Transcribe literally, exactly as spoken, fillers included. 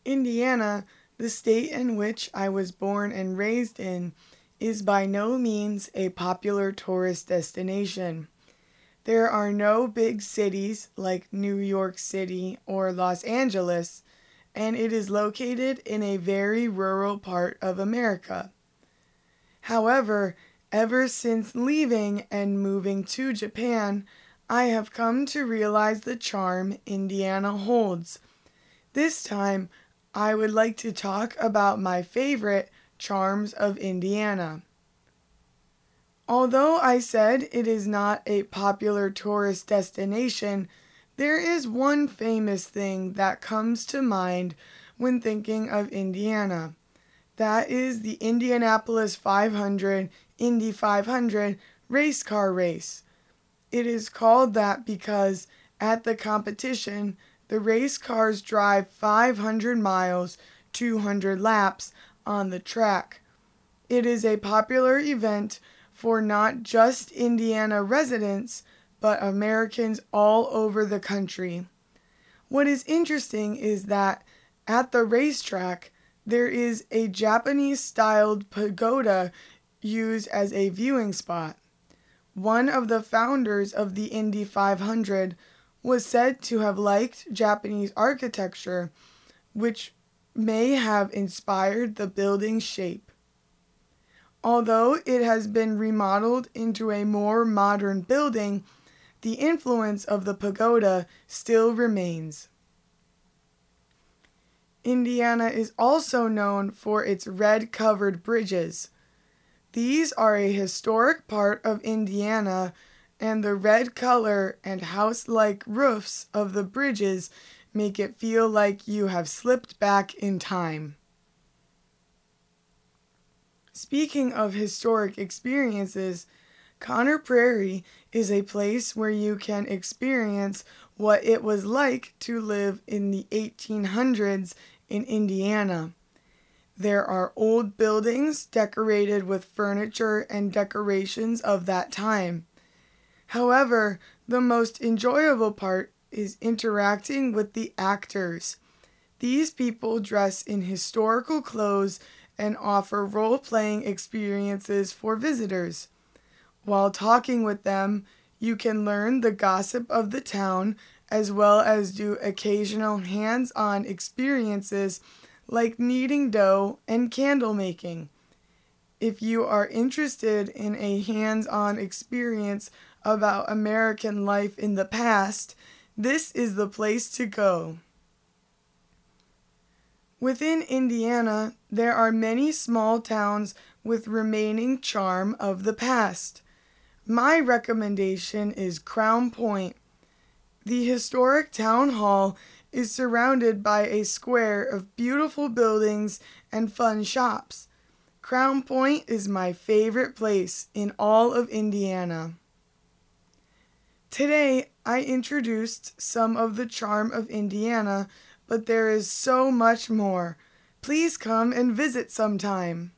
Indiana, the state in which I was born and raised in, is by no means a popular tourist destination. There are no big cities like New York City or Los Angeles, and it is located in a very rural part of America. However, ever since leaving and moving to Japan, I have come to realize the charm Indiana holds. This time, I would like to talk about my favorite charms of Indiana. Although I said it is not a popular tourist destination, there is one famous thing that comes to mind when thinking of Indiana. That is the Indianapolis five hundred Indy five hundred race car race. It is called that because at the competition, the race cars drive five hundred miles, two hundred laps on the track. It is a popular event for not just Indiana residents, but Americans all over the country. What is interesting is that at the racetrack, there is a Japanese-styled pagoda used as a viewing spot. One of the founders of the Indy five hundred was said to have liked Japanese architecture, which may have inspired the building's shape. Although it has been remodeled into a more modern building, the influence of the pagoda still remains. Indiana is also known for its red-covered bridges. These are a historic part of Indiana, and the red color and house-like roofs of the bridges make it feel like you have slipped back in time. Speaking of historic experiences, Conner Prairie is a place where you can experience what it was like to live in the eighteen hundreds in Indiana. There are old buildings decorated with furniture and decorations of that time. However, the most enjoyable part is interacting with the actors. These people dress in historical clothes and offer role-playing experiences for visitors. While talking with them, you can learn the gossip of the town as well as do occasional hands-on experiences like kneading dough and candle making. If you are interested in a hands-on experience about American life in the past, this is the place to go. Within Indiana, there are many small towns with remaining charm of the past. My recommendation is Crown Point. The historic town hall is surrounded by a square of beautiful buildings and fun shops. Crown Point is my favorite place in all of Indiana. Today, I introduced some of the charm of Indiana, but there is so much more. Please come and visit sometime.